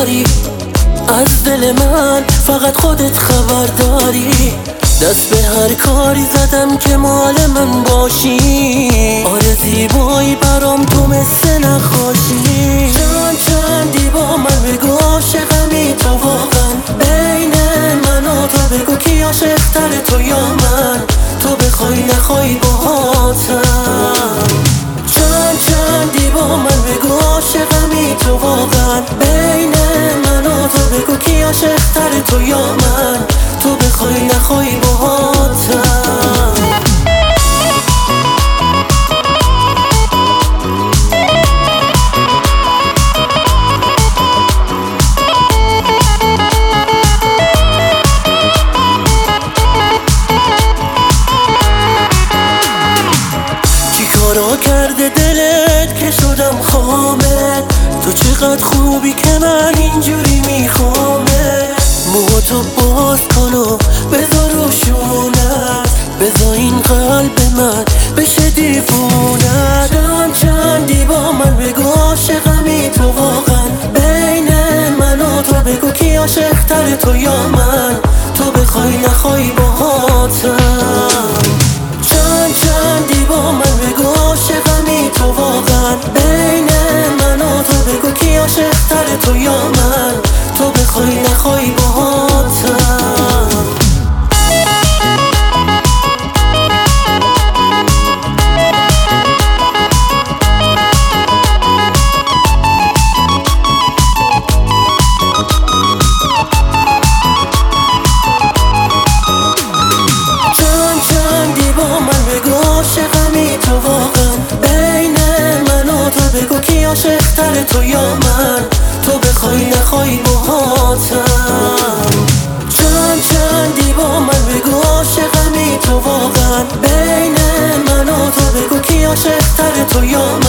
داری، از دل من فقط خودت خبر داری. دست به هر کاری زدم که مال من باشی، آره زیبایی برام تو مثل نقاشی. چندی با من بگو عاشقمی تو واقعا، بین من و تو بگو کی عاشق‌تر تو یا من، تو بخوای نخوای باهاتم. چندی با من بگو عاشقمی تو واقعا، بین من و تو بگو کی عاشق‌تر تو یا من، تو بخوای نخوای باهاتم. کارا کرده دلت که شدم خامه، تو چقدر خوبی که من اینجوری میخوامه. موهاتو باز کن و بذار روشونت، بذار این قلب من بشه دیوونت. چندی با من بگو عاشقمی تو واقعا، بین من و تو بگو کی عاشق‌تر تو یا من، تو بخوای نخوای باهاتم. چندی با من بگو عاشقمی تو واقعا، بین من و تو بگو کی عاشق‌تر تو یا من، تو بخوای نخوای باهاتم. چندی با من بگو عاشقمی تو واقعا، بین من و تو بگو کی عاشق‌تر تو یا من، تو بخوای نخوای باهاتم. چندی با من بگو عاشقمی تو واقعا، بین من و تو بگو کی عاشق‌تر تو یا من.